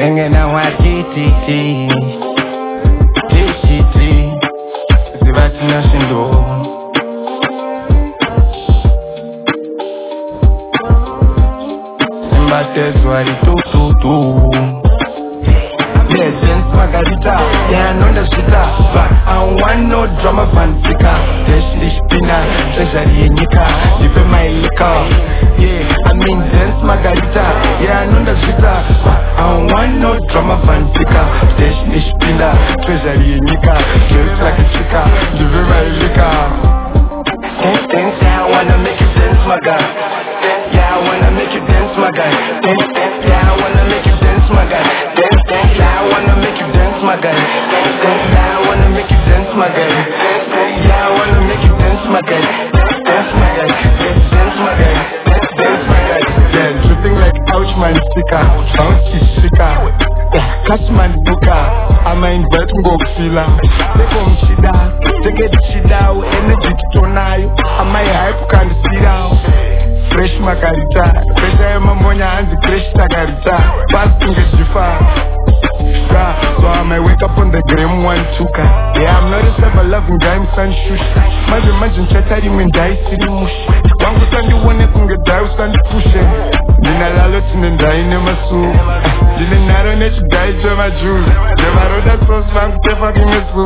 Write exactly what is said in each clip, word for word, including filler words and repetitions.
Tengena wa T T T T T T Zivati na shindo Simbatezwari tu tu tu Yeah, dance margarita, yeah, I know the shita But I want no drama fantica Dash the spinna, treasury in nika Live my liquor Yeah, I mean dance margarita, yeah, I know the shita But I want no drama fantica Dash the spinna, treasury in nika Dress like a chica, live my liquor Dance, dance, yeah, I wanna make you dance, my guy Yeah, I wanna make you dance, my guy Dance, dance, yeah, I wanna make you dance, my guy Dance, dance, yeah, I wanna make you dance, my guy Dance, dance, yeah, I wanna make you dance, my guy Dance, dance, yeah, I wanna make you dance, my guy Dance, my guy, dance, dance, my guy Dance, dance, my guy Yeah, dripping like ouch man sticker Bouncy sticker Yeah, catch man booker I'ma invite ngokufila Take on shida Take it shida Energy kitonayo I'ma hype kandi sirao Fresh makarita Fresh ayo mamonya hanzi fresh takarita Fast ingejifa Yeah, so I might wake up on the gram one tuka Yeah, I'm not a sever loving guy, I'm son shush Maji maji nchatari mendai siri mushi Wangu sandi wane kunge dai usandi pushe Nina lalo tine ndai ne masu Jine naro nechi dai jema juu Jema roda sauce vangu te fucking esu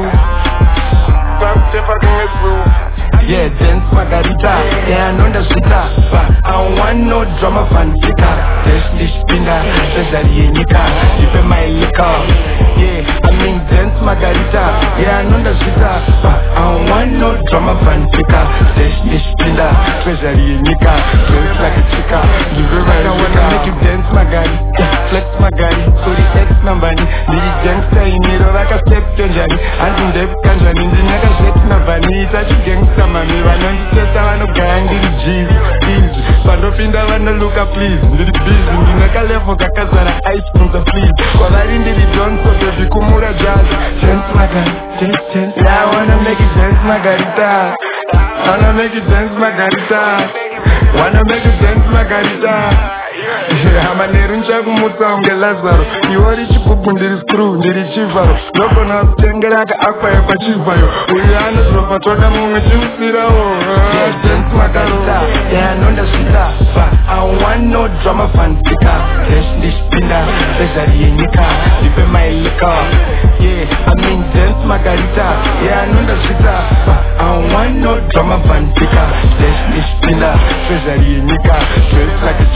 Vangu te fucking esu Yeah, dance margarita, yeah, I know the shita But I want no drama fantica Dash the spinner, treasury in nika Live my liquor Yeah, I mean dance margarita, yeah, I know the shita But I want no drama fantica Dash the spinner, treasury in nika Dress like a chica, live my liquor I wanna make you dance margarita, flex margarita Sorry ex nambani, niri gangsta iniro Raka step kenjani, anti ndep kanjani Ndinaka jet nambani, itachi gangsta mami vanonditesa vanogaya ndiri jizi easy vanopinda vanoluka please ndiri busy ndinakalevo kakazara ice punza please kwavari ndiri jonso baby kumura jazz dance magari dance dance yeah I wanna make it dance margarita I wanna make it dance margarita wanna make it dance margarita Hama neruncha kumutsa unge Lazaro Iwari chipupu ndiri screw ndiri chivaro Nokona kutengeraka akwa yepa chivayo Uyana dropa toka mungu chimusirawo Yeah, dance margarita Yeah, I know the shita But I want no drama fantica Dash the spinner, treasury in nika Live my liquor Yeah, I mean dance margarita Yeah, I know the shita But I want no drama fantica Dash the spinner, treasury in nika Dress like a